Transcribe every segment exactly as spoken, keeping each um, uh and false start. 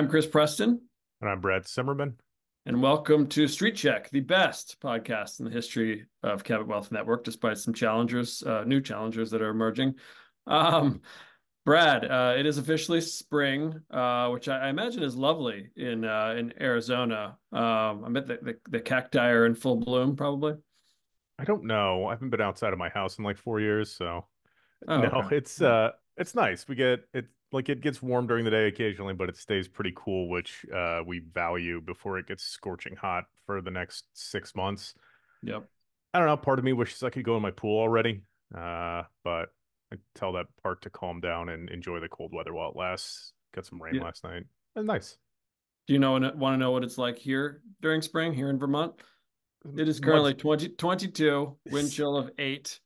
I'm Chris Preston, And I'm Brad Simmerman. and welcome to Street Check, the best podcast in the history of Cabot Wealth Network, despite some challengers, uh, new challengers that are emerging. Um, Brad, uh, it is officially spring, uh, which I, I imagine is lovely in uh, in Arizona. Um, I bet the, the, the cacti are in full bloom, probably. I don't know. I haven't been outside of my house in like four years, so Oh, no, okay. it's Yeah. uh it's nice. We get it like it gets warm during the day occasionally, but it stays pretty cool, which uh we value before it gets scorching hot for the next six months. Yep. I don't know, part of me wishes I could go in my pool already. Uh, but I tell that part to calm down and enjoy the cold weather while it lasts. Got some rain Yeah. last night. And nice. Do you know want to know what it's like here during spring here in Vermont? It is Much currently twenty twenty-two, wind chill of eight.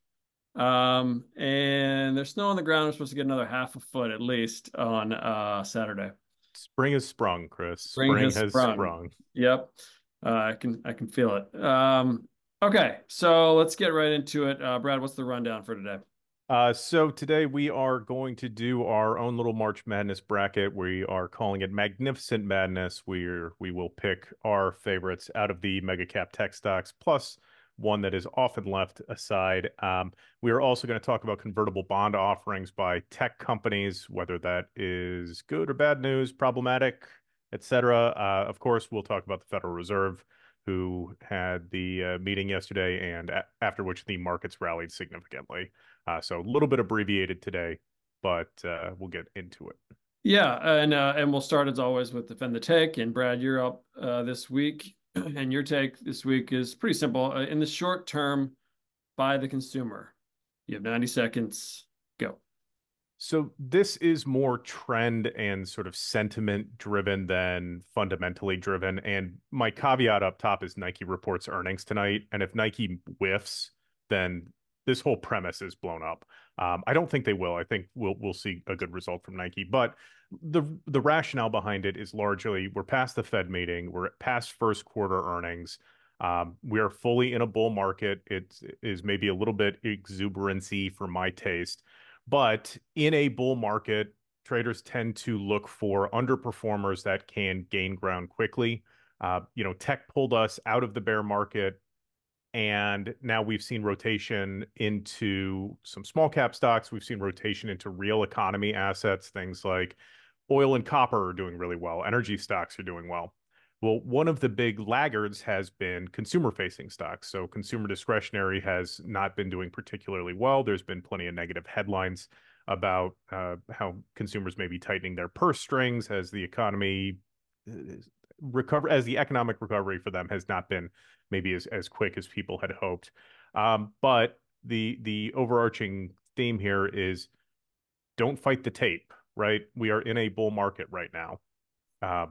Um, and there's snow on the ground. We're supposed to get another half a foot at least on uh Saturday. spring has sprung, Chris. Spring Spring has has sprung. sprung. Yep. Uh, I can I can feel it. Um, okay, so let's get right into it. Uh, Brad, what's the rundown for today? Uh, so today we are going to do our own little March Madness bracket. We are calling it Magnificent Madness. We're we will pick our favorites out of the mega cap tech stocks, plus one that is often left aside. Um, we are also going to talk about convertible bond offerings by tech companies, whether that is good or bad news, problematic, et cetera. Uh, of course, we'll talk about the Federal Reserve, who had the uh, meeting yesterday, and a after which the markets rallied significantly. Uh, so a little bit abbreviated today, but uh, we'll get into it. Yeah, and uh, and we'll start as always with defend the take. And Brad, you're up uh, this week, and your take this week is pretty simple. Uh, in the short term, buy the consumer. You have ninety seconds. Go. So this is more trend and sort of sentiment driven than fundamentally driven. And my caveat up top is Nike reports earnings tonight. And if Nike whiffs, then this whole premise is blown up. Um, I don't think they will. I think we'll we'll see a good result from Nike. But the the rationale behind it is largely we're past the Fed meeting, we're past first quarter earnings. Um, we are fully in a bull market. It is maybe a little bit exuberancy for my taste. But in a bull market, traders tend to look for underperformers that can gain ground quickly. Uh, you know, tech pulled us out of the bear market, and now we've seen rotation into some small cap stocks. We've seen rotation into real economy assets, things like oil and copper are doing really well. Energy stocks are doing well. Well, one of the big laggards has been consumer facing stocks. So consumer discretionary has not been doing particularly well. There's been plenty of negative headlines about uh, how consumers may be tightening their purse strings as the economy uh, recover, as the economic recovery for them has not been maybe as, as quick as people had hoped. Um, but the the overarching theme here is don't fight the tape, right? We are in a bull market right now. Uh,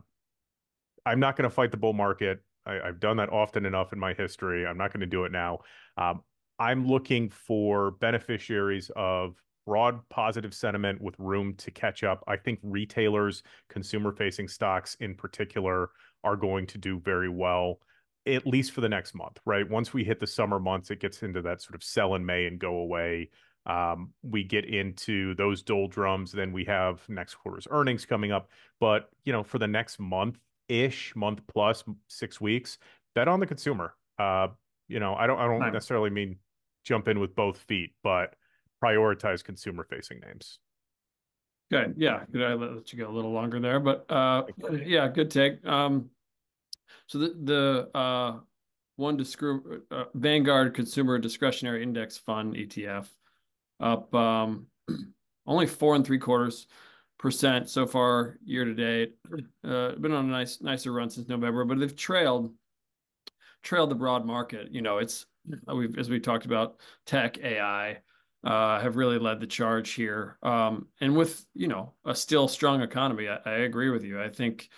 I'm not going to fight the bull market. I, I've done that often enough in my history. I'm not going to do it now. Um, I'm looking for beneficiaries of broad positive sentiment with room to catch up. I think retailers, consumer facing stocks in particular, are going to do very well, at least for the next month, right? Once we hit the summer months, it gets into that sort of sell in May and go away. Um, we get into those doldrums, then we have next quarter's earnings coming up. But, you know, for the next month, ish, month plus, six weeks, bet on the consumer. Uh, you know, I don't I don't Fine. necessarily mean jump in with both feet, but prioritize consumer facing names. Good. Yeah. Good. I let you go a little longer there, but uh, yeah, good take. Um, so the the uh one discre uh, Vanguard Consumer Discretionary Index Fund E T F up um only four and three quarters percent so far year to date. Uh, been on a nice nicer run since November, but they've trailed trailed the broad market. You know, it's we've as we talked about tech A I. Uh, have really led the charge here, um, and with you know a still strong economy, I, I agree with you. I think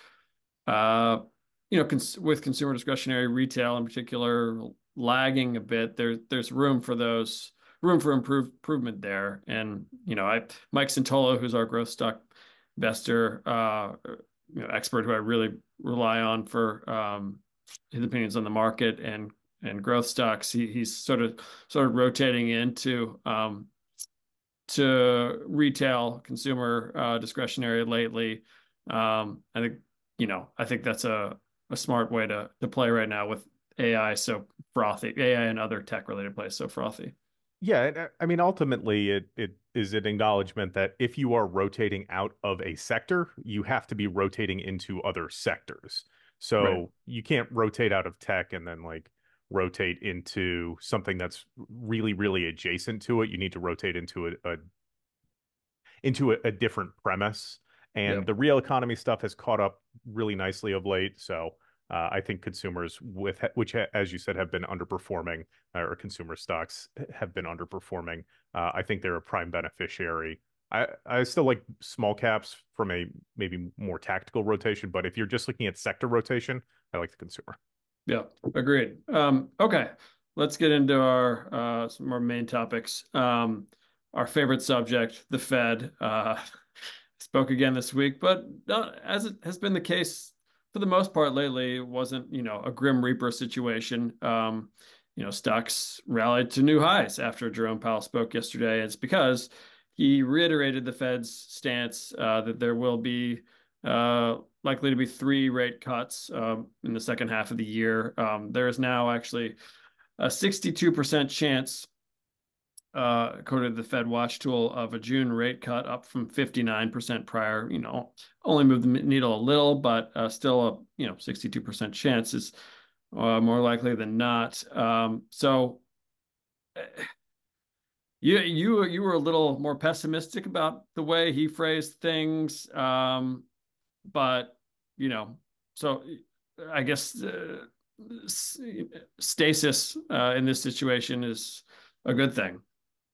uh, you know, cons with consumer discretionary retail in particular lagging a bit, there there's room for those room for improve, improvement there. And you know, I Mike Santolo, who's our growth stock investor, uh, you know, expert who I really rely on for um, his opinions on the market and and growth stocks. He, he's sort of sort of rotating into um, to retail consumer uh, discretionary lately. Um, I think you know, I think that's a, a smart way to to play right now with A I so frothy, A I and other tech related plays so frothy. Yeah, and, uh, I mean, ultimately, it it is an acknowledgement that if you are rotating out of a sector, you have to be rotating into other sectors. Right. So you can't rotate out of tech and then like rotate into something that's really, really adjacent to it. You need to rotate into a, a into a, a different premise. And Yep. the real economy stuff has caught up really nicely of late. So uh, I think consumers with which, as you said, have been underperforming, uh, or consumer stocks have been underperforming. Uh, I think they're a prime beneficiary. I, I still like small caps from a maybe more tactical rotation, but if you're just looking at sector rotation, I like the consumer. Yeah, agreed. Um, okay, let's get into our uh, some more main topics. Um, our favorite subject, the Fed, uh, spoke again this week, but not, as it has been the case for the most part lately, it wasn't, you know, a Grim Reaper situation. Um, you know, stocks rallied to new highs after Jerome Powell spoke yesterday. And it's because he reiterated the Fed's stance uh, that there will be uh, likely to be three rate cuts um, in the second half of the year. Um, there is now actually a sixty-two percent chance, uh, according to the Fed Watch tool, of a June rate cut, up from fifty-nine percent prior. You know, only moved the needle a little, but uh, still a you know sixty-two percent chance is uh, more likely than not. Um, so you you you were a little more pessimistic about the way he phrased things, um, but you know, so I guess uh, stasis uh, in this situation is a good thing.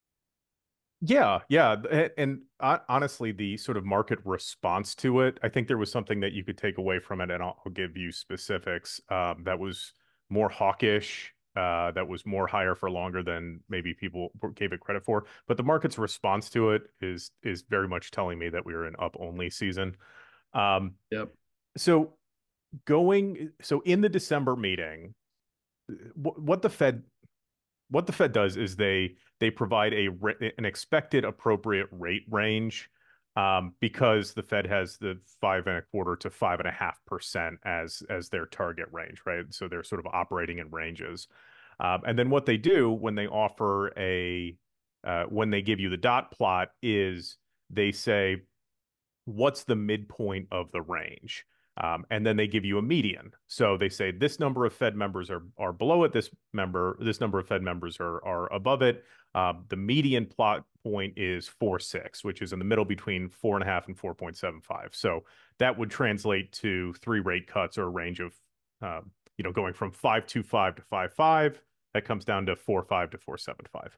Yeah, yeah, a- and uh, honestly, the sort of market response to it, I think there was something that you could take away from it, and I'll, I'll give you specifics. Um, that was more hawkish, uh, that was more higher for longer than maybe people gave it credit for. But the market's response to it is is very much telling me that we are in up only season. Um, Yep. so going, so in the December meeting, what, what the Fed what the Fed does is they they provide a an expected appropriate rate range, um, because the Fed has the five and a quarter to five and a half percent as as their target range, right? So they're sort of operating in ranges. Um, and then what they do when they offer a uh, when they give you the dot plot is they say what's the midpoint of the range? Um, and then they give you a median. So they say this number of Fed members are are below it. This member, this number of Fed members are are above it. Uh, the median plot point is four six, which is in the middle between four and a half and four point seven five. So that would translate to three rate cuts or a range of, uh, you know, going from five two five to five five. That comes down to four five to four seven five.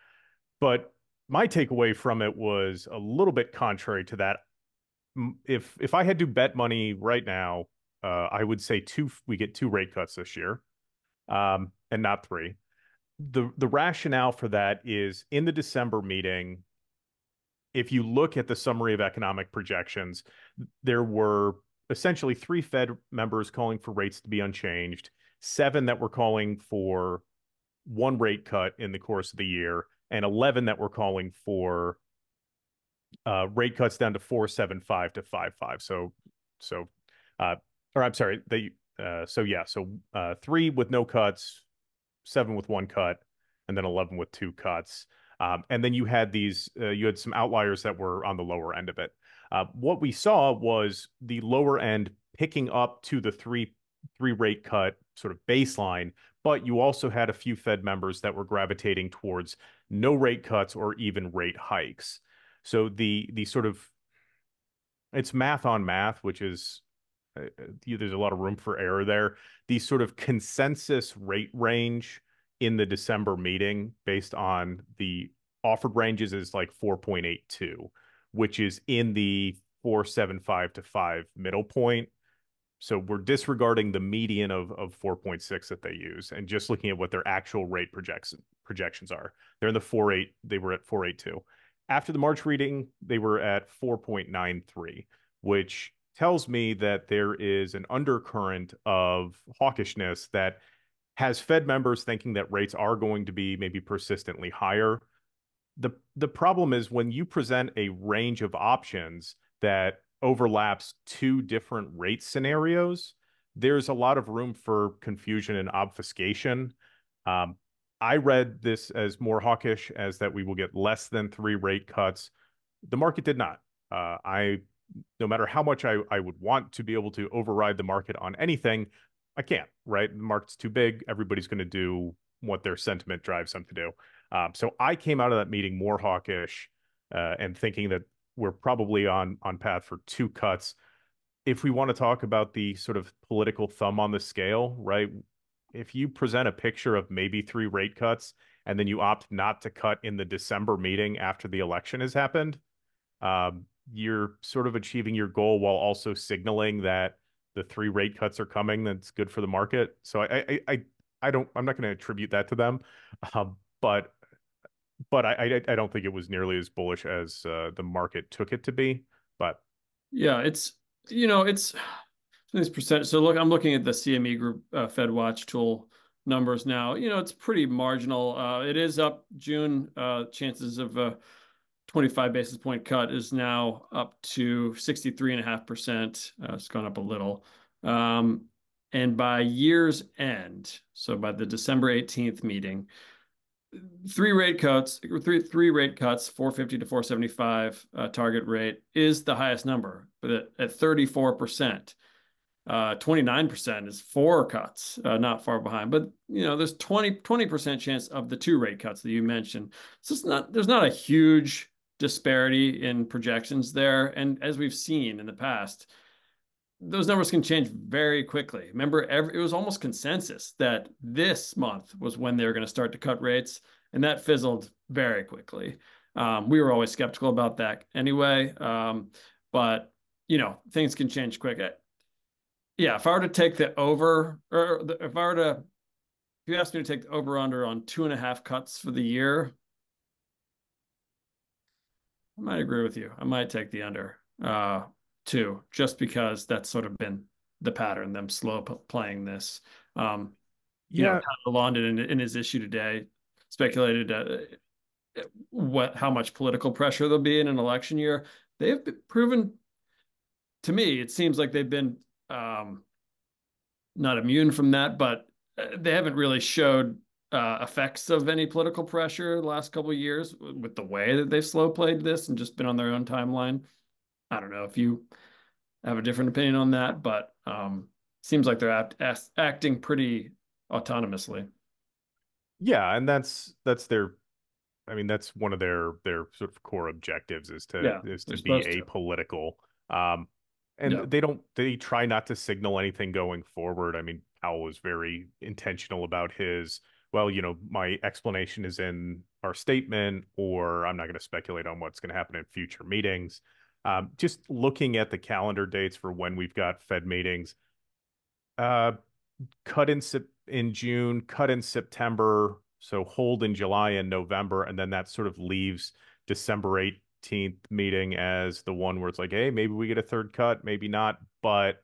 But my takeaway from it was a little bit contrary to that. If if I had to bet money right now, uh, I would say two. We get two rate cuts this year, um, and not three. The the rationale for that is in the December meeting. If you look at the summary of economic projections, there were essentially three Fed members calling for rates to be unchanged, seven that were calling for one rate cut in the course of the year, and eleven that were calling for uh, rate cuts down to four seven five to five five. So, so, uh, or I'm sorry, they, uh, so yeah, so uh, three with no cuts, seven with one cut, and then eleven with two cuts. Um, and then you had these, uh, you had some outliers that were on the lower end of it. Uh, what we saw was the lower end picking up to the three three rate cut sort of baseline, but you also had a few Fed members that were gravitating towards no rate cuts or even rate hikes. So the the sort of it's math on math, which is uh, uh, there's a lot of room for error there. The sort of consensus rate range in the December meeting based on the offered ranges is like four point eight two, which is in the four seven five to five middle point. So we're disregarding the median of, of four point six that they use and just looking at what their actual rate projects projections are. They're in the four point eight, they were at four point eight two. After the March reading, they were at four point nine three, which tells me that there is an undercurrent of hawkishness that has Fed members thinking that rates are going to be maybe persistently higher. The the problem is when you present a range of options that overlaps two different rate scenarios, there's a lot of room for confusion and obfuscation. Um, I read this as more hawkish, as that we will get less than three rate cuts. The market did not. Uh, I, no matter how much I, I would want to be able to override the market on anything, I can't, right? The market's too big. Everybody's going to do what their sentiment drives them to do. Um, so I came out of that meeting more hawkish uh, and thinking that we're probably on on path for two cuts. If we want to talk about the sort of political thumb on the scale, right? If you present a picture of maybe three rate cuts and then you opt not to cut in the December meeting after the election has happened, um, you're sort of achieving your goal while also signaling that the three rate cuts are coming. That's good for the market. So I, I, I, I don't. I'm not going to attribute that to them, um, but but I, I, I don't think it was nearly as bullish as uh, the market took it to be. But Yeah, it's you know it's this percent. So look, I'm looking at the C M E Group uh, Fed Watch tool numbers now. You know, it's pretty marginal. Uh, it is up June. Uh, chances of a twenty-five basis point cut is now up to sixty-three and a half percent. Uh, it's gone up a little. Um, and by year's end, so by the December eighteenth meeting, three rate cuts, three three rate cuts, four fifty to four seventy-five uh, target rate is the highest number, but at, at thirty-four percent. Uh, twenty-nine percent is four cuts, uh, not far behind. But you know, there's twenty percent chance of the two rate cuts that you mentioned. So it's not there's not a huge disparity in projections there. And as we've seen in the past, those numbers can change very quickly. Remember, every, it was almost consensus that this month was when they were going to start to cut rates, and that fizzled very quickly. Um, we were always skeptical about that anyway, um, but you know, things can change quick. Yeah, if I were to take the over, or the, if I were to, if you asked me to take the over under on two and a half cuts for the year, I might agree with you. I might take the under uh, two, just because that's sort of been the pattern, them slow p- playing this. Um, you know, yeah, London in, in his issue today speculated uh, what how much political pressure there'll be in an election year. They've been proven to me, it seems like they've been um, not immune from that, but uh, they haven't really showed uh, effects of any political pressure the last couple of years with the way that they've slow played this and just been on their own timeline. I don't know if you have a different opinion on that, but um, seems like they're act, act, acting pretty autonomously. yeah, and that's that's their. I mean, that's one of their their sort of core objectives is to Yeah, is they're to be supposed to. apolitical. Um, and Yeah, they don't they try not to signal anything going forward. I mean, Powell was very intentional about his, well, you know, my explanation is in our statement, or I'm not going to speculate on what's going to happen in future meetings. Um, just looking at the calendar dates for when we've got Fed meetings, uh, cut in Sep- in June, cut in September, so hold in July and November, and then that sort of leaves December eighteenth meeting as the one where it's like, hey, maybe we get a third cut, maybe not, but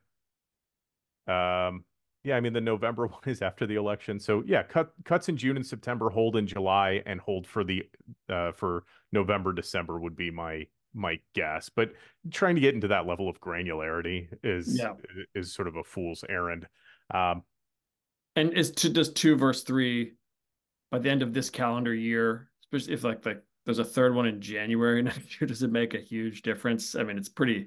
um, yeah, I mean the November one is after the election, so yeah, cut cuts in June and September, hold in July, and hold for the uh, for November, December would be my my guess, but trying to get into that level of granularity is yeah. is sort of a fool's errand. Um, And is to does two verse three by the end of this calendar year, especially if like like there's a third one in January next year, does it make a huge difference? I mean, it's pretty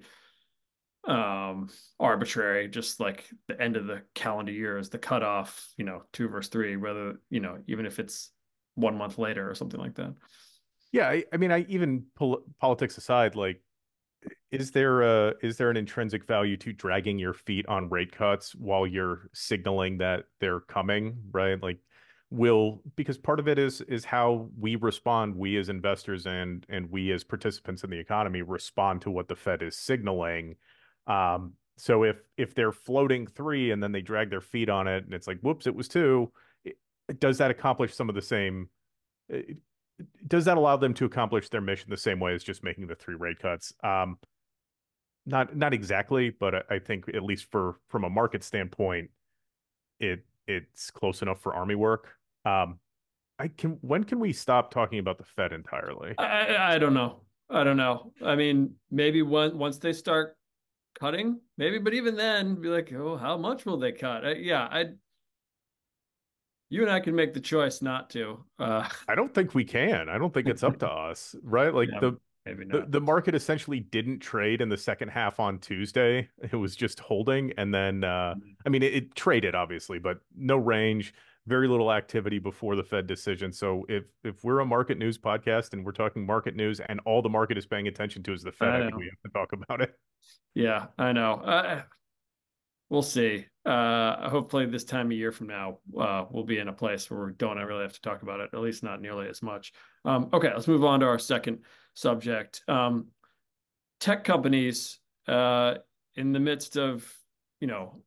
um arbitrary, just like the end of the calendar year is the cutoff, you know, two versus three, whether, you know, even if it's one month later or something like that. Yeah, I, I mean, I even pol politics aside, like, is there a is there an intrinsic value to dragging your feet on rate cuts while you're signaling that they're coming, right? Like, will because part of it is is how we respond, we as investors and and we as participants in the economy respond to what the Fed is signaling. Um, so if if they're floating three and then they drag their feet on it and it's like, whoops, it was two, it, does that accomplish some of the same? Does that allow them to accomplish their mission the same way as just making the three rate cuts? Um, not not exactly, but I, I think at least for from a market standpoint, it it's close enough for army work. Um, I can when can we stop talking about the Fed entirely? I, I don't know. I don't know. I mean, maybe one, once they start. cutting, maybe, but even then, be like, oh, how much will they cut? Uh, yeah, I, you and I can make the choice not to. Uh, I don't think we can. I don't think it's up to us, right? Like yeah, the maybe the not. the market essentially didn't trade in the second half on Tuesday. It was just holding, and then uh, I mean, it, it traded obviously, but no range, very little activity before the Fed decision. So if if we're a market news podcast and we're talking market news, and all the market is paying attention to is the Fed, I I think we know. have to talk about it. Yeah, I know. Uh, we'll see. Uh, hopefully, this time a year from now, uh, we'll be in a place where we don't really have to talk about it, at least not nearly as much. Um, okay, let's move on to our second subject. Um, tech companies, uh, in the midst of, you know,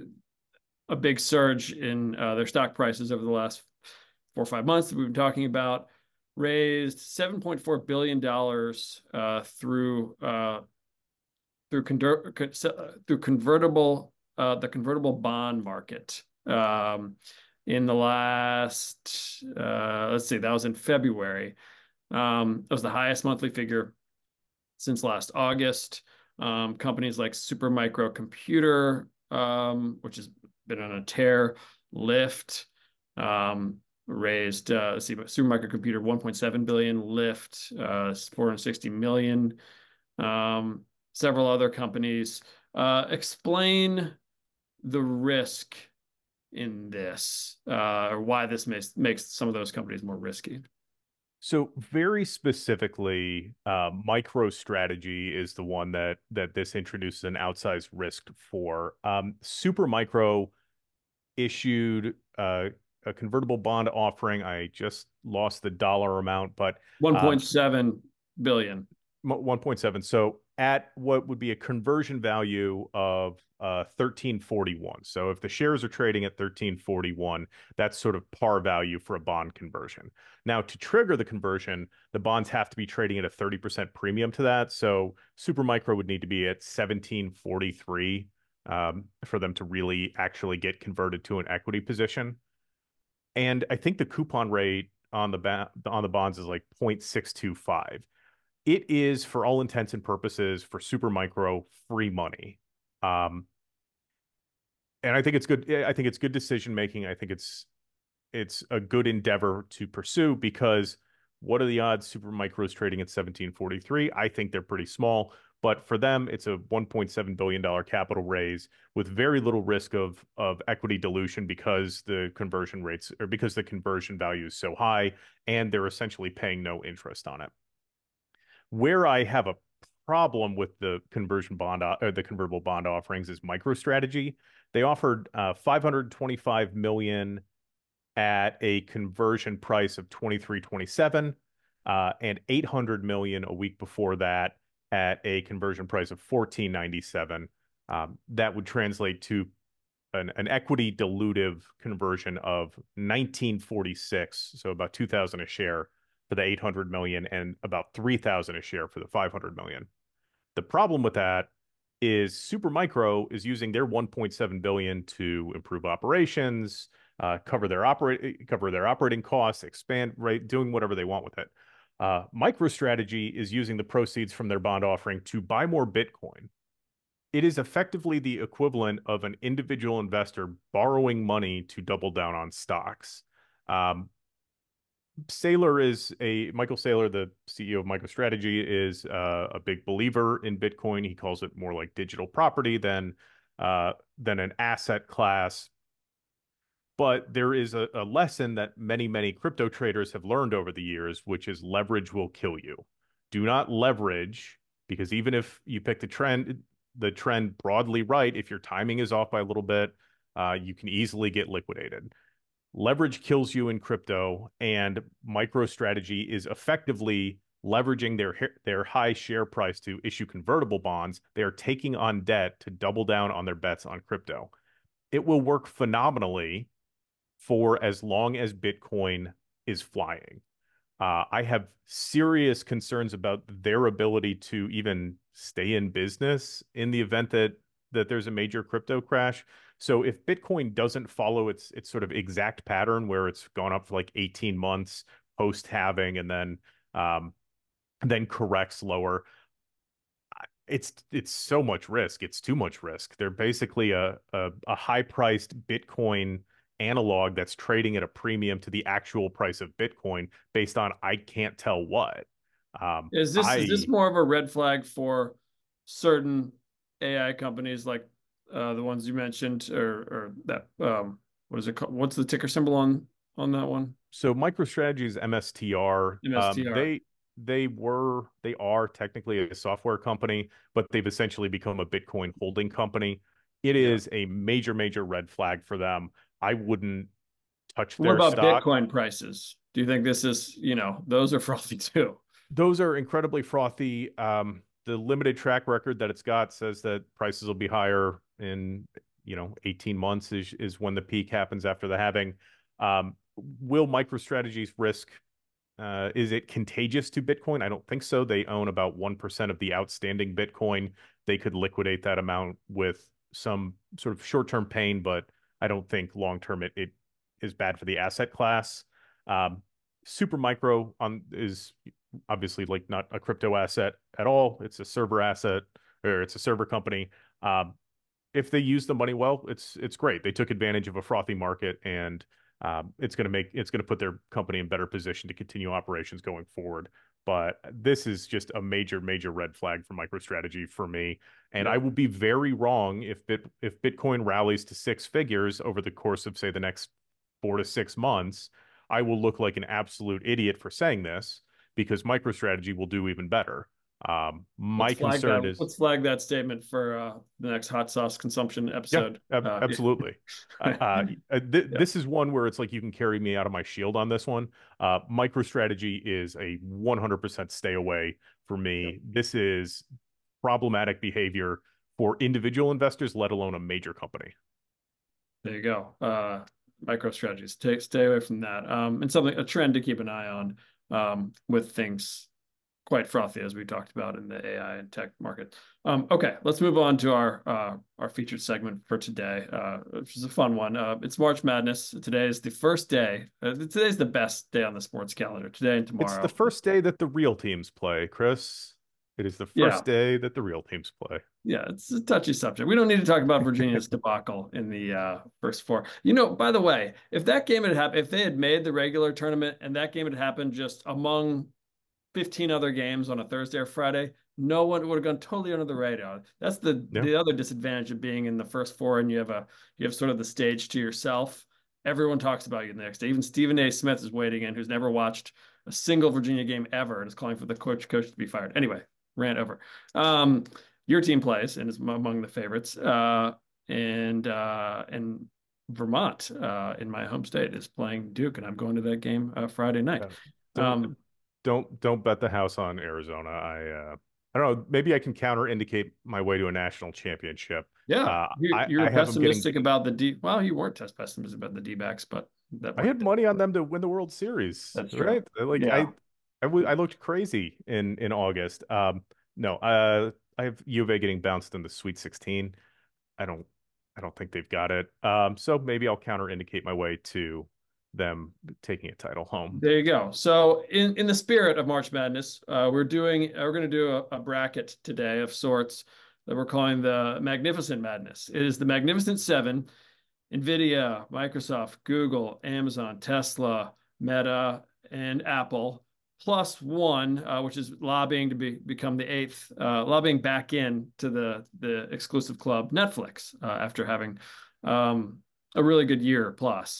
a big surge in uh, their stock prices over the last four or five months that we've been talking about, raised seven point four billion dollars uh, through uh, through con- through convertible uh, the convertible bond market. Um, in the last, uh, let's see, that was in February. Um, that was the highest monthly figure since last August. Um, companies like Supermicro Computer, um, which has been on a tear, Lyft, um, raised, uh, let's see, Supermicro Computer one point seven billion, Lyft, uh, four hundred sixty million, um, several other companies. Uh, explain the risk in this, uh, or why this makes makes some of those companies more risky. So very specifically, uh, MicroStrategy is the one that that this introduces an outsized risk for. Um, Supermicro issued uh, a convertible bond offering. I just lost the dollar amount, but um, one point seven billion. one point seven. So at what would be a conversion value of uh, thirteen forty-one. So if the shares are trading at thirteen forty-one, that's sort of par value for a bond conversion. Now, to trigger the conversion, the bonds have to be trading at a thirty percent premium to that. So Supermicro would need to be at seventeen forty-three um, for them to really actually get converted to an equity position. And I think the coupon rate on the ba- on the bonds is like zero point six two five. It is, for all intents and purposes, for Supermicro, free money. Um, and I think it's good. I think it's good decision making. I think it's it's a good endeavor to pursue because what are the odds Supermicro is trading at seventeen forty-three? I think they're pretty small, but for them, it's a one point seven billion dollars capital raise with very little risk of of equity dilution because the conversion rates or because the conversion value is so high and they're essentially paying no interest on it. Where I have a problem with the conversion bond or the convertible bond offerings is MicroStrategy. They offered uh, five hundred twenty-five million at a conversion price of twenty-three twenty-seven uh, and eight hundred million a week before that at a conversion price of fourteen ninety-seven. Um, that would translate to an, an equity dilutive conversion of nineteen forty-six, so about two thousand a share for the eight hundred million and about three thousand a share for the five hundred million. The problem with that is Supermicro is using their one point seven billion to improve operations, uh, cover their operate cover their operating costs, expand, right, doing whatever they want with it. Uh, MicroStrategy is using the proceeds from their bond offering to buy more Bitcoin. It is effectively the equivalent of an individual investor borrowing money to double down on stocks. Um, Saylor is a Michael Saylor, the C E O of MicroStrategy, is uh, a big believer in Bitcoin. He calls it more like digital property than uh, than an asset class. But there is a, a lesson that many, many crypto traders have learned over the years, which is leverage will kill you. Do not leverage because even if you pick the trend, the trend broadly right, if your timing is off by a little bit, uh, you can easily get liquidated. Leverage kills you in crypto, and MicroStrategy is effectively leveraging their their high share price to issue convertible bonds. They are taking on debt to double down on their bets on crypto. It will work phenomenally for as long as Bitcoin is flying. Uh, I have serious concerns about their ability to even stay in business in the event that that there's a major crypto crash. So if Bitcoin doesn't follow its its sort of exact pattern where it's gone up for like eighteen months post halving and then um, then corrects lower, it's it's so much risk. It's too much risk. They're basically a a, a high-priced Bitcoin analog that's trading at a premium to the actual price of Bitcoin based on I can't tell what. Um, Is this is this I more of a red flag for certain A I companies like uh, the ones you mentioned, or or that um, what is it called? What's the ticker symbol on on that one? So MicroStrategy's M S T R, um, M S T R. they they were they are technically a software company, but they've essentially become a Bitcoin holding company. It Yeah. is a major, major red flag for them. I wouldn't touch What their about stock. Bitcoin prices? Do you think this is, you know, those are frothy too? Those are incredibly frothy. Um, the limited track record that it's got says that prices will be higher in, you know, eighteen months is is when the peak happens after the halving. Um, will MicroStrategy's risk Uh, is it contagious to Bitcoin? I don't think so. They own about one percent of the outstanding Bitcoin. They could liquidate that amount with some sort of short-term pain, but I don't think long-term it, it is bad for the asset class. Um, Supermicro on is obviously like not a crypto asset at all. It's a server asset or it's a server company. Um, if they use the money well, it's it's great. They took advantage of a frothy market, and um, it's going to make it's going to put their company in better position to continue operations going forward. But this is just a major, major red flag for MicroStrategy for me. And I Yeah. will be very wrong if Bit if Bitcoin rallies to six figures over the course of, say, the next four to six months. I will look like an absolute idiot for saying this because MicroStrategy will do even better. Um, Let's my flag concern that. is Let's flag that statement for uh, the next hot sauce consumption Yeah, episode. ab Uh, absolutely. Uh, uh, th yeah. this is one where it's like you can carry me out of my shield on this one. Uh, MicroStrategy is a one hundred percent stay away for Yep. me. This is problematic behavior for individual investors, let alone a major company. There you go. Uh, micro strategies. Take stay away from that. Um, and something a trend to keep an eye on um, with things quite frothy as we talked about in the A I and tech market. Um, okay, let's move on to our uh, our featured segment for today, uh, which is a fun one. Uh, it's March Madness. Today is the first day. Uh, today's the best day on the sports calendar. Today and It's the tomorrow. first day that the real teams play, Chris. It is the Yeah, first day that the real teams play. yeah, it's a touchy subject. We don't need to talk about Virginia's debacle in the uh, first four. You know, by the way, if that game had happened, if they had made the regular tournament and that game had happened just among fifteen other games on a Thursday or Friday, no one would have gone totally under the radar. That's the Yeah. the other disadvantage of being in the first four, and you have a you have sort of the stage to yourself. Everyone talks about you the next day. Even Stephen A. Smith is waiting in, who's never watched a single Virginia game ever, and is calling for the coach coach to be fired. Anyway, rant over. Um, your team plays and is among the favorites, uh, and uh, and Vermont, uh, in my home state, is playing Duke, and I'm going to that game uh, Friday night. Uh, don't Um, don't don't bet the house on Arizona. I uh, I don't know. Maybe I can counter indicate my way to a national championship. Yeah, Uh, you, I you're I have them getting. pessimistic about the D. Well, you weren't test pessimistic about the D-backs, but that I had might. money on them to win the World Series, That's true. right? Like I Yeah, I, w I looked crazy in in August. Um, no, uh, I have U of A getting bounced in the Sweet sixteen. I don't I don't think they've got it. Um, so maybe I'll counter indicate my way to them taking a title home. there you go. So, in in the spirit of March Madness, uh, we're doing we're going to do a, a bracket today of sorts that we're calling the Magnificent Madness. It is the Magnificent Seven: NVIDIA, Microsoft, Google, Amazon, Tesla, Meta, and Apple, plus one, uh, which is lobbying to be become the eighth, uh, lobbying back in to the the exclusive club, Netflix, uh, after having um, a really good year plus.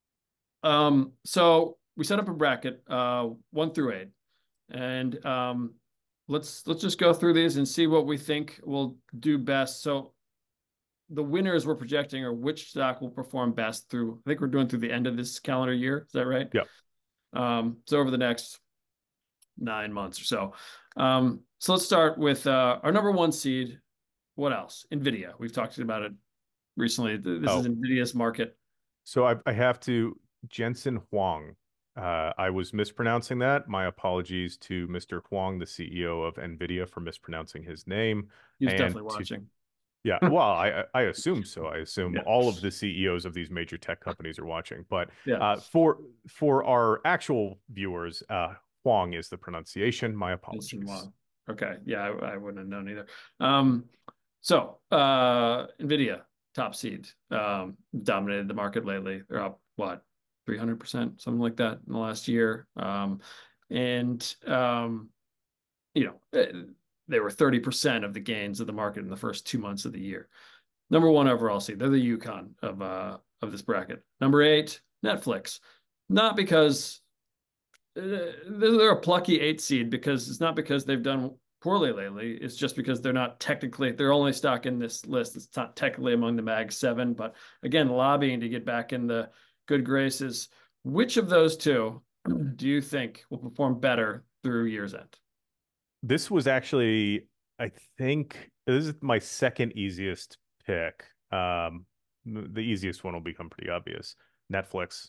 Um, so we set up a bracket, uh, one through eight, and um, let's let's just go through these and see what we think will do best. So the winners we're projecting are which stock will perform best through, I think we're doing through the end of this calendar year. Is that right? Yeah. Um, so over the next nine months or so. Um, so let's start with uh, our number one seed. What else? NVIDIA. We've talked about it recently. This is Oh, NVIDIA's market. so I, I have to Jensen Huang. Uh, I was mispronouncing that. My apologies to Mister Huang, the C E O of NVIDIA, for mispronouncing his name. He's And definitely to watching. Yeah, well, I I assume so. I assume Yeah. all of the C E Os of these major tech companies are watching. But Yeah. uh, for for our actual viewers, uh, Huang is the pronunciation. My Jensen apologies. Huang. Okay. Yeah, I, I wouldn't have known either. Um, so uh Nvidia, top seed, um, dominated the market lately. They're up what, three hundred percent, something like that in the last year. Um, and um, you know, eh, they were thirty percent of the gains of the market in the first two months of the year. Number one overall seed. They're the Yukon of uh of this bracket. Number eight, Netflix. Not because uh, they're a plucky eight seed, because it's not because they've done poorly lately. It's just because they're not technically, they're only stock in this list. It's not technically among the Mag seven, but again, lobbying to get back in the good graces. Which of those two do you think will perform better through year's end? This was actually, I think, this is my second easiest pick. Um, the easiest one will become pretty obvious. Netflix.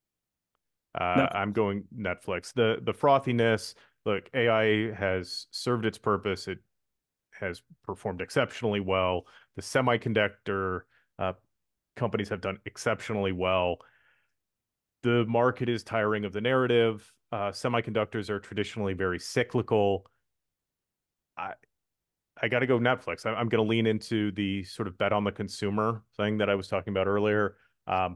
Uh, Netflix. I'm going Netflix. The the frothiness, look, A I has served its purpose. It has performed exceptionally well. The semiconductor uh, companies have done exceptionally well. The market is tiring of the narrative. Uh, semiconductors are traditionally very cyclical. I I got to go Netflix. I, I'm going to lean into the sort of bet on the consumer thing that I was talking about earlier. Um,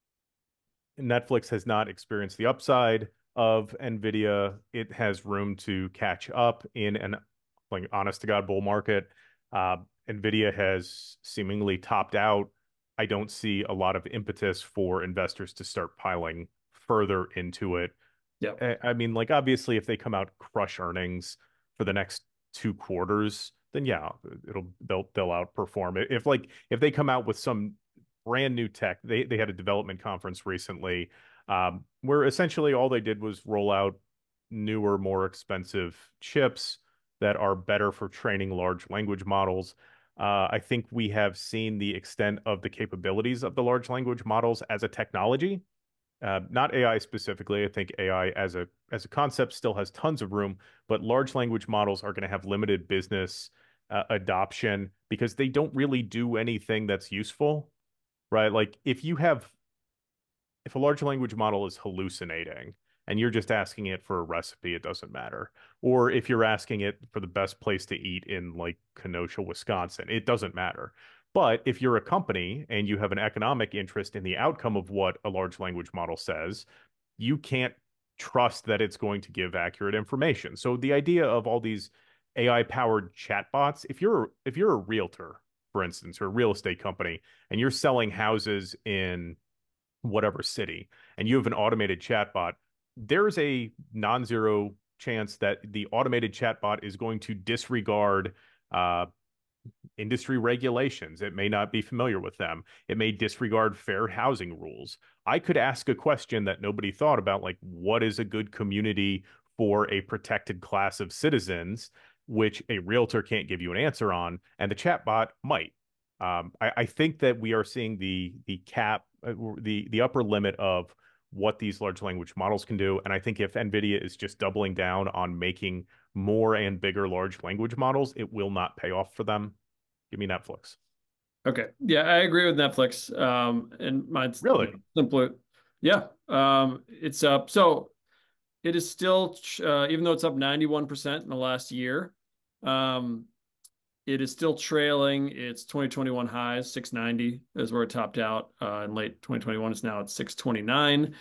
Netflix has not experienced the upside of Nvidia. It has room to catch up in an like honest to God bull market. Uh, Nvidia has seemingly topped out. I don't see a lot of impetus for investors to start piling further into it. Yeah. I I mean, like obviously, if they come out crush earnings for the next two quarters, then yeah, it'll they'll they'll outperform it. If like if they come out with some brand new tech, they they had a development conference recently, um, where essentially all they did was roll out newer, more expensive chips that are better for training large language models. Uh, I think we have seen the extent of the capabilities of the large language models as a technology, uh, not A I specifically. I think A I as a as a concept still has tons of room, but large language models are going to have limited business uh, adoption because they don't really do anything that's useful, right? Like if you have if a large language model is hallucinating and you're just asking it for a recipe, it doesn't matter. Or if you're asking it for the best place to eat in like Kenosha, Wisconsin, it doesn't matter. But if you're a company and you have an economic interest in the outcome of what a large language model says, you can't trust that it's going to give accurate information. So the idea of all these A I powered chatbots, if you're if you're a realtor, for instance, or a real estate company, and you're selling houses in whatever city, and you have an automated chatbot, there's a non-zero chance that the automated chatbot is going to disregard uh, industry regulations. It may not be familiar with them. It may disregard fair housing rules. I could ask a question that nobody thought about, like what is a good community for a protected class of citizens, which a realtor can't give you an answer on, and the chatbot might. Um, I, I think that we are seeing the the cap, uh, the the upper limit of what these large language models can do. And I think if NVIDIA is just doubling down on making more and bigger large language models, it will not pay off for them. Give me Netflix. Okay. Yeah, I agree with Netflix. Um, and mine's, you Really? know, simpler. Yeah. Um, it's up. So it is still, uh, even though it's up ninety-one percent in the last year, um, it is still trailing its twenty twenty-one highs. six ninety is where it topped out uh, in late twenty twenty-one. It's now at six twenty-nine.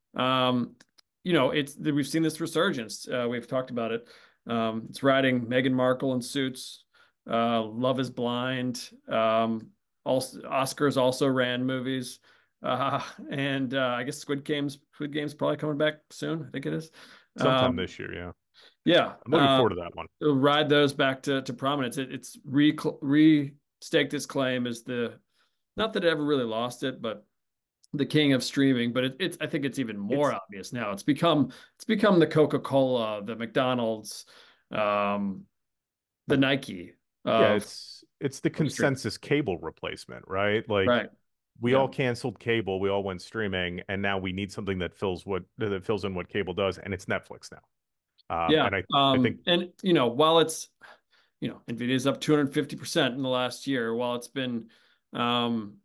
Um, you know, it's we've seen this resurgence. Uh, we've talked about it. Um, it's riding Meghan Markle in Suits. Uh, Love is Blind. Um, also, Oscars also ran movies. Uh, and uh, I guess Squid Game's Squid Game's probably coming back soon. I think it is. Sometime Um, this year, yeah. yeah. I'm looking Um, forward to that one. it'll ride those back to, to prominence. It, it's re restaked its claim as the, not that it ever really lost it, but the king of streaming. But it, it's I think it's even more It's obvious now. It's become it's become the Coca-Cola, the McDonald's, um, the Nike yeah, of, it's it's the of streaming. consensus cable replacement, right? Like Right. we Yeah. all canceled cable, we all went streaming, and now we need something that fills what that fills in what cable does, and it's Netflix now. Um, Yeah. and I I think Um, and you know, while it's, you know, Nvidia's up two hundred fifty percent in the last year, while it's been um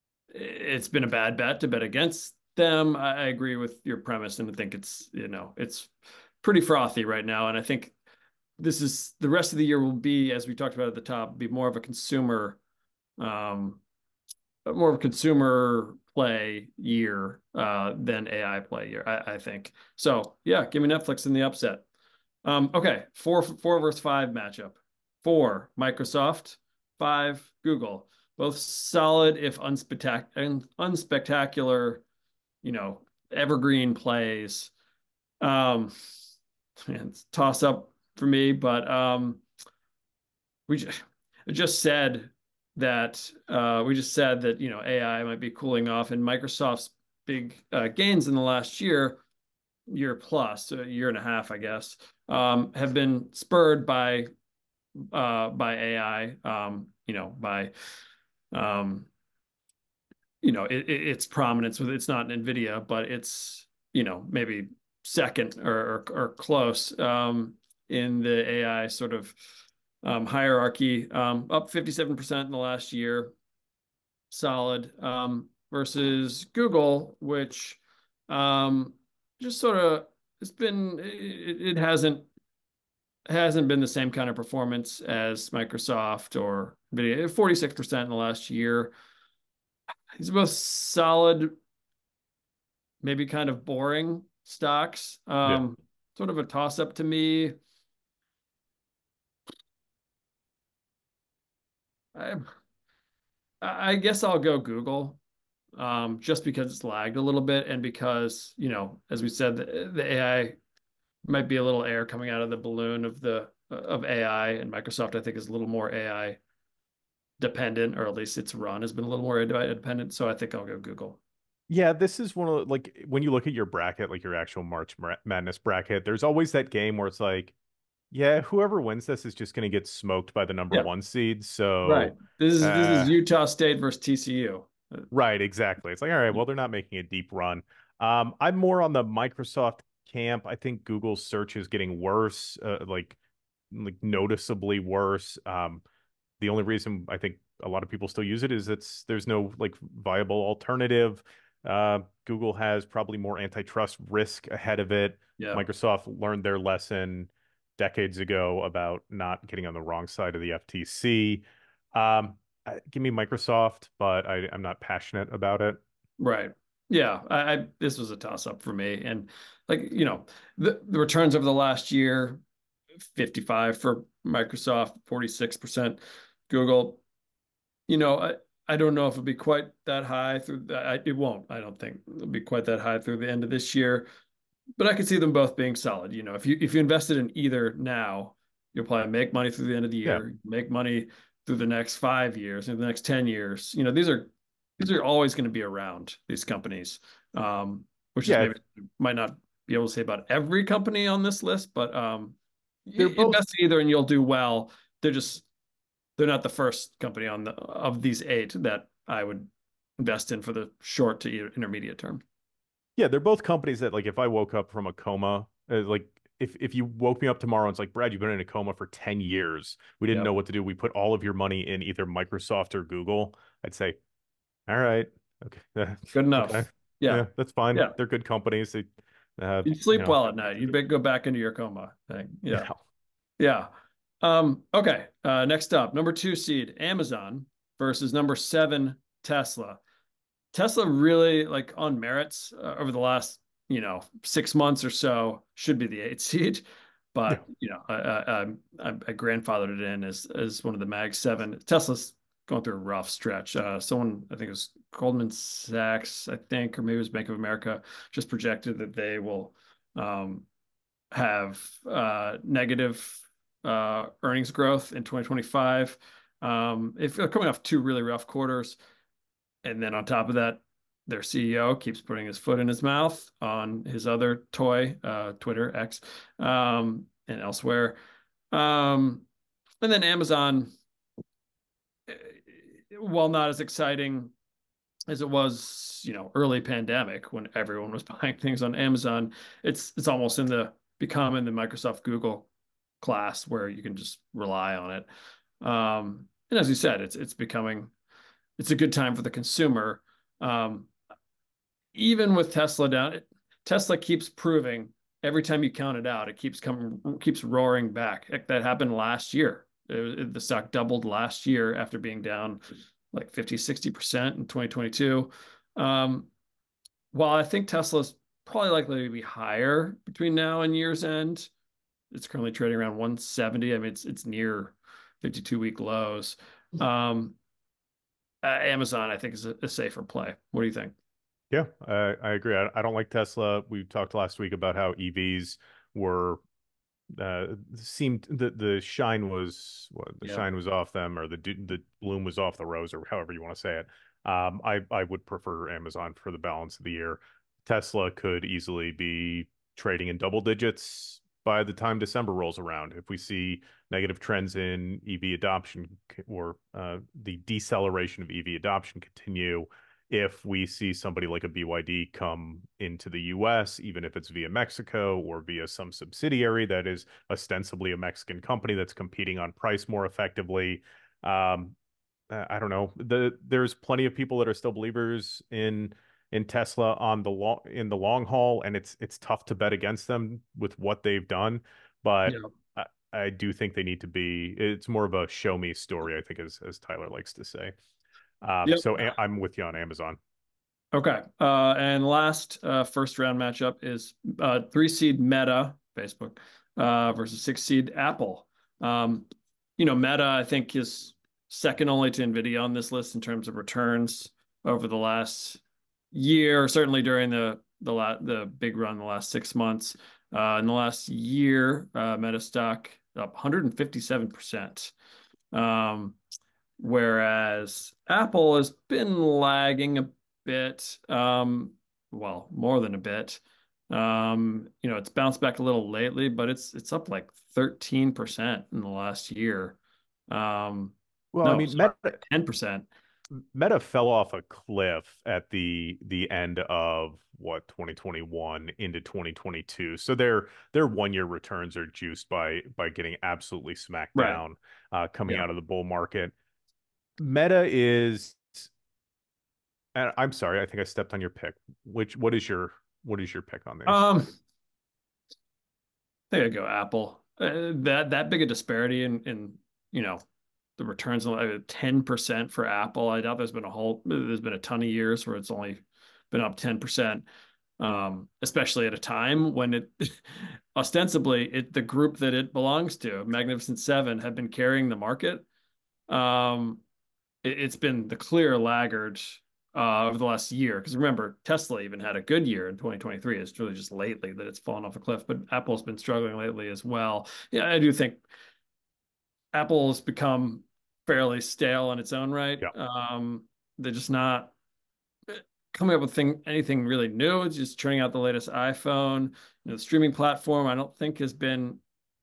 it's been a bad bet to bet against them. I, I agree with your premise, and I think it's, you know, it's pretty frothy right now. And I think this is the rest of the year will be, as we talked about at the top, be more of a consumer, um, more of a consumer play year uh, than A I play year, I, I think. So yeah, give me Netflix in the upset. Um, okay, four four versus five matchup. Four, Microsoft. Five, Google. Both solid, if unspectac unspectacular, you know, evergreen plays. Um, it's toss up for me, but um, we just, just said that uh, we just said that you know A I might be cooling off, and Microsoft's big uh, gains in the last year, year plus, a year and a half, I guess, um, have been spurred by uh, by A I. Um, you know, by um, you know it, it, its prominence with it's not NVIDIA, but it's you know maybe second or or, or close um, in the A I sort of um, hierarchy, um, up fifty-seven percent in the last year, solid, um, versus Google, which um, just sort of it's been it, it hasn't hasn't been the same kind of performance as Microsoft or NVIDIA. forty-six percent in the last year. These are both solid, maybe kind of boring stocks. Yeah. Um, sort of a toss up to me. I, I guess I'll go Google, um, just because it's lagged a little bit and because, you know, as we said, the, the A I might be a little air coming out of the balloon of the of A I, and Microsoft, I think, is a little more A I dependent, or at least its run has been a little more A I dependent. So I think I'll go Google. Yeah, this is one of like when you look at your bracket, like your actual March Madness bracket, there's always that game where it's like, yeah, whoever wins this is just going to get smoked by the number Yeah, one seed. right. So, This is this is uh, Utah State versus T C U. Uh, right, exactly. It's like, all right, well, they're not making a deep run. Um, I'm more on the Microsoft camp. I think Google's search is getting worse, uh, like like noticeably worse. Um, the only reason I think a lot of people still use it is it's there's no like viable alternative. Uh, Google has probably more antitrust risk ahead of it. Yeah, Microsoft learned their lesson decades ago about not getting on the wrong side of the F T C. Um, I- give me Microsoft, but I, I'm not passionate about it. right. Yeah, I, I this was a toss up for me, and like you know, the the returns over the last year, fifty-five for Microsoft, forty-six percent Google. You know, I, I don't know if it'll be quite that high through that. It won't. I don't think it'll be quite that high through the end of this year, but I could see them both being solid. You know, if you if you invested in either now, you'll probably make money through the end of the Yeah. year, make money through the next five years, and the next ten years. You know, these are these are always going to be around, these companies, um, which is Yeah. maybe might not be able to say about every company on this list, but um, They're both invest in either and you'll do well. They're just they're not the first company on the of these eight that I would invest in for the short to intermediate term. Yeah, they're both companies that like if I woke up from a coma, uh, like if if you woke me up tomorrow and it's like, Brad, you've been in a coma for ten years. We didn't know Yep. what to do. We put all of your money in either Microsoft or Google. I'd say, all right, okay, Good okay. enough. Yeah. Yeah, that's fine. Yeah. They're good companies. They uh, You'd you sleep know, well at night. You'd be, go back into your coma thing. Yeah. yeah. Yeah. Um, okay. Uh, next up, number two seed, Amazon versus number seven, Tesla. Tesla really like on merits uh, over the last, you know, six months or so should be the eight seed, Yeah. but you know, I, I, I, I grandfathered it in as as one of the Mag Seven. Tesla's going through a rough stretch. Uh, someone I think it was Goldman Sachs, I think, or maybe it was Bank of America, just projected that they will um, have uh, negative uh, earnings growth in twenty twenty-five. Um, if they're coming off two really rough quarters, and then on top of that, their C E O keeps putting his foot in his mouth on his other toy, uh, Twitter, X, um, and elsewhere. Um, and then Amazon, eh, while not as exciting as it was, you know, early pandemic when everyone was buying things on Amazon, it's it's almost in the become in the Microsoft Google class where you can just rely on it. Um, and as you said, it's it's becoming it's a good time for the consumer. Um, even with Tesla down, Tesla keeps proving every time you count it out, it keeps coming, keeps roaring back. Heck, that happened last year. It, it- the stock doubled last year after being down like fifty, sixty percent in twenty twenty-two. Um, while I think Tesla's probably likely to be higher between now and year's end, it's currently trading around one seventy. I mean, it's it's near fifty-two week lows. Um, uh, Amazon, I think, is a, a safer play. What do you think? Yeah, I, I agree. I, I don't like Tesla. We talked last week about how E Vs were uh seemed the the shine was what the Yeah. shine was off them, or the the bloom was off the rose, or however you want to say it. Um, I I would prefer Amazon for the balance of the year. Tesla could easily be trading in double digits by the time December rolls around. If we see negative trends in E V adoption, or uh, the deceleration of E V adoption continue, if we see somebody like a B Y D come into the U S, even if it's via Mexico or via some subsidiary that is ostensibly a Mexican company that's competing on price more effectively. Um, I don't know. The there's plenty of people that are still believers in in Tesla on the long in the long haul, and it's it's tough to bet against them with what they've done. But Yeah. I, I do think they need to be. It's more of a show me story, I think, as as Tyler likes to say. Um, Yep. so a I'm with you on Amazon. Okay. Uh, and last uh, first round matchup is uh, three seed Meta, Facebook, uh, versus six seed Apple. Um, you know, Meta, I think, is second only to NVIDIA on this list in terms of returns over the last year, certainly during the the la the big run the last six months. Uh, in the last year, uh, Meta stock up one hundred fifty-seven percent. Um, Whereas Apple has been lagging a bit, um, well, more than a bit. Um, you know, it's bounced back a little lately, but it's it's up like thirteen percent in the last year. Um, Well, I no, mean, sorry, Meta ten percent. Meta fell off a cliff at the the end of what twenty twenty-one into twenty twenty-two. So their their one year returns are juiced by by getting absolutely smacked Right. down uh, coming Yeah. out of the bull market. Meta is, and I'm sorry, I think I stepped on your pick. Which what is your what is your pick on these? Um, there you go, Apple. Uh, that that big a disparity in in you know the returns on ten percent for Apple. I doubt there's been a whole there's been a ton of years where it's only been up ten percent. Um, especially at a time when it ostensibly it the group that it belongs to, Magnificent Seven, have been carrying the market. Um, it, it's been the clear laggard uh, over the last year. Because remember, Tesla even had a good year in twenty twenty-three. It's really just lately that it's fallen off a cliff. But Apple's been struggling lately as well. Yeah, I do think Apple has become fairly stale in its own right. Yeah. Um, they're just not coming up with thing, anything really new. It's just turning out the latest iPhone. You know, the streaming platform, I don't think has been,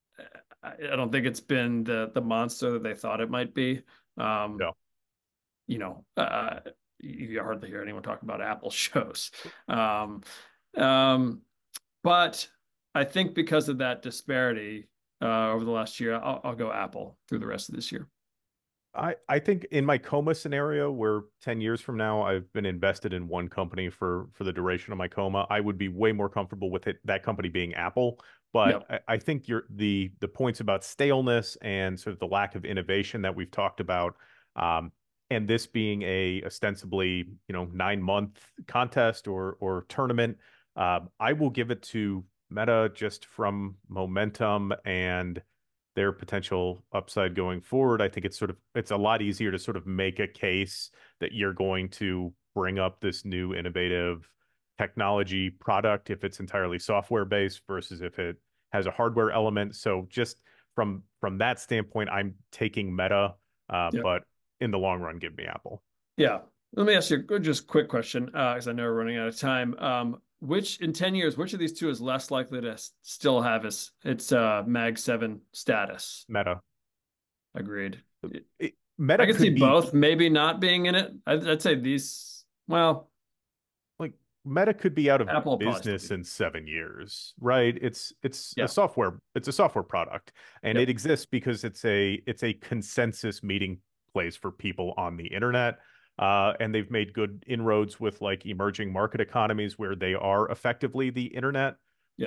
I I don't think it's been the the monster that they thought it might be. Um, No. you know, uh, you hardly hear anyone talk about Apple shows. Um, um, but I think because of that disparity uh, over the last year, I'll, I'll go Apple through the rest of this year. I, I think in my coma scenario where ten years from now I've been invested in one company for for the duration of my coma, I would be way more comfortable with it that company being Apple. But Yep. I, I think you're the the points about staleness and sort of the lack of innovation that we've talked about, um, and this being a ostensibly, you know, nine month contest or or tournament, uh, I will give it to Meta just from momentum and their potential upside going forward. I think it's sort of it's a lot easier to sort of make a case that you're going to bring up this new innovative technology product if it's entirely software based versus if it has a hardware element. So just from from that standpoint, I'm taking Meta, uh, Yep. but in the long run, give me Apple. Yeah. Let me ask you a just quick question, uh, because I know we're running out of time. Um, which in ten years, which of these two is less likely to s- still have its its uh, Mag seven status? Meta. Agreed. It, I Meta could see could be both maybe not being in it. I'd, I'd say these, well, like Meta could be out of Apple will probably still business be. in seven years, right? It's it's a Yeah. software it's a software product, and it Yep. exists because it's a it's a consensus meeting place for people on the internet. Uh, and they've made good inroads with like emerging market economies where they are effectively the internet. Yeah. But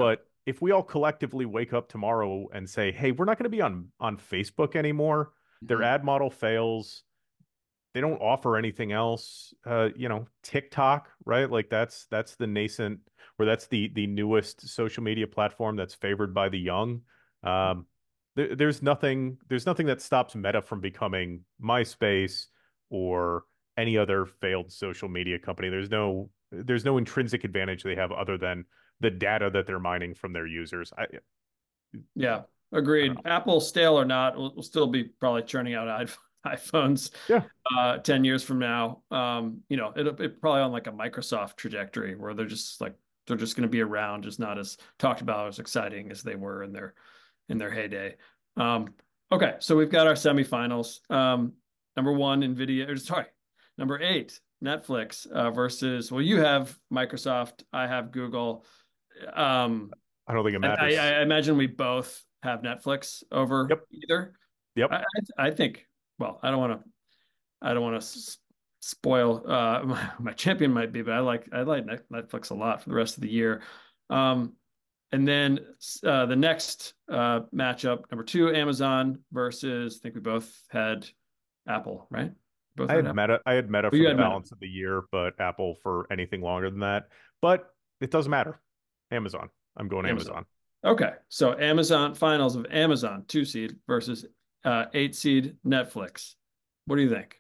if we all collectively wake up tomorrow and say, hey, we're not going to be on on Facebook anymore, their Mhm. ad model fails, they don't offer anything else. Uh, you know, TikTok, right? Like that's that's the nascent, or that's the the newest social media platform that's favored by the young. Um, there, there's nothing there's nothing that stops Meta from becoming MySpace or any other failed social media company. There's no there's no intrinsic advantage they have other than the data that they're mining from their users. I, Yeah, I don't agreed. know. Apple, stale or not, will, will still be probably churning out iPhones Yeah, uh, ten years from now. Um, you know, it'll it probably on like a Microsoft trajectory where they're just like they're just going to be around, just not as talked about, as exciting as they were in their in their heyday. Um, okay, so we've got our semifinals. Um, number one, Nvidia. Or sorry, number eight, Netflix uh, versus. Well, you have Microsoft. I have Google. Um, I don't think it I, I, matters. I imagine we both have Netflix over Yep, either. I, yep. I, I think. Well, I don't want to. I don't want to spoil uh, my, my champion might be, but I like I like Netflix a lot for the rest of the year. Um, and then uh, the next uh, matchup, number two, Amazon versus. I think we both had Apple, right? Both I had had Apple. Meta. I had Meta Oh, for you the had Meta. balance of the year, but Apple for anything longer than that. But it doesn't matter. Amazon. I'm going Amazon. Amazon. Okay, so Amazon finals of Amazon two seed versus uh, eight seed Netflix. What do you think?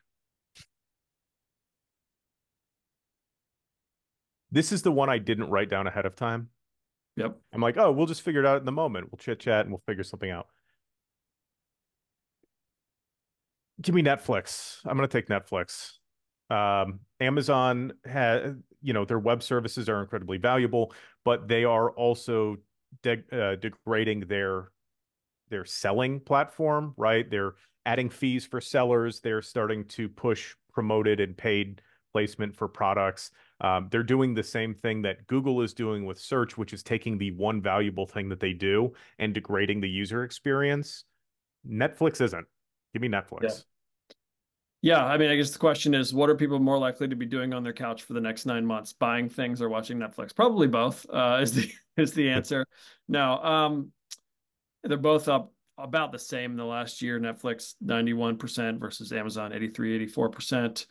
This is the one I didn't write down ahead of time. Yep. I'm like, oh, we'll just figure it out in the moment. We'll chit chat and we'll figure something out. Give me Netflix. I'm going to take Netflix. Um, Amazon has, you know, their web services are incredibly valuable, but they are also de uh, degrading their their selling platform, right? They're adding fees for sellers. They're starting to push promoted and paid placement for products. Um, they're doing the same thing that Google is doing with search, which is taking the one valuable thing that they do and degrading the user experience. Netflix isn't. Give me Yeah. Netflix. Yeah, I mean, I guess the question is, what are people more likely to be doing on their couch for the next nine months? Buying things or watching Netflix? Probably both, uh, is the is the answer. No, um, they're both up about the same in the last year. Netflix ninety-one percent versus Amazon eighty-three, eighty-four percent.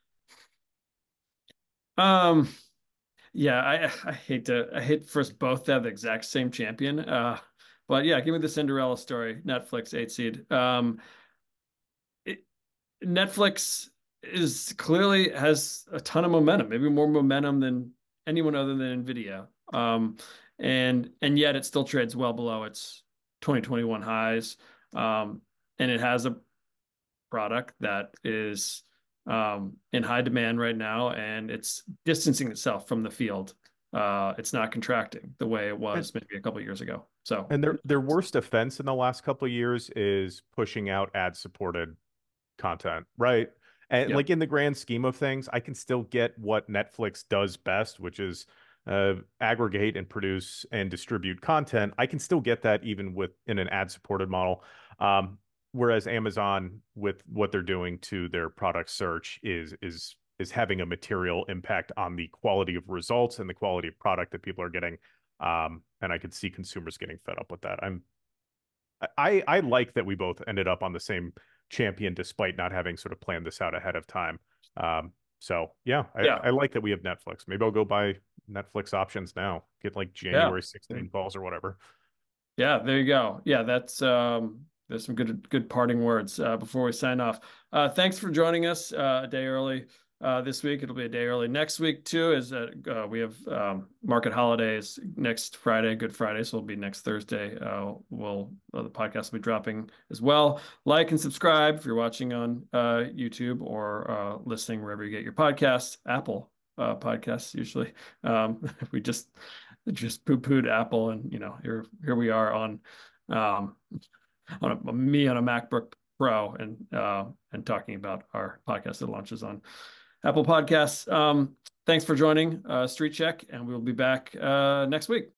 Um, yeah, I I hate to I hate for us both to have the exact same champion. Uh, but yeah, give me the Cinderella story. Netflix eight seed. Um, it, Netflix is clearly has a ton of momentum, maybe more momentum than anyone other than Nvidia. Um, and and yet it still trades well below its twenty twenty-one highs. Um, and it has a product that is um, in high demand right now, and it's distancing itself from the field. Uh, it's not contracting the way it And was maybe a couple of years ago. So and their their worst offense in the last couple of years is pushing out ad supported content, right? And yeah, like in the grand scheme of things, I can still get what Netflix does best, which is uh, aggregate and produce and distribute content. I can still get that even with in an ad supported model. Um, whereas Amazon, with what they're doing to their product search, is is is having a material impact on the quality of results and the quality of product that people are getting. Um, and I could see consumers getting fed up with that. I'm I I like that we both ended up on the same champion despite not having sort of planned this out ahead of time. Um, so yeah, I, yeah, I like that we have Netflix. Maybe I'll go buy Netflix options now. Get like yeah. January sixteenth calls or whatever. Yeah, there you go. Yeah, that's um there's some good good parting words uh, before we sign off. Uh, thanks for joining us uh, a day early uh, this week. It'll be a day early next week too. Is uh, uh, we have um, market holidays next Friday, Good Friday, so it'll be next Thursday. Uh, we'll uh, the podcast will be dropping as well. Like and subscribe if you're watching on uh, YouTube or uh, listening wherever you get your podcasts. Apple uh, podcasts usually. Um, we just just poo-pooed Apple, and you know here here we are on um, on a, me on a MacBook Pro and uh, and talking about our podcast that launches on Apple Podcasts. Um, thanks for joining uh, Street Check, and we'll be back uh, next week.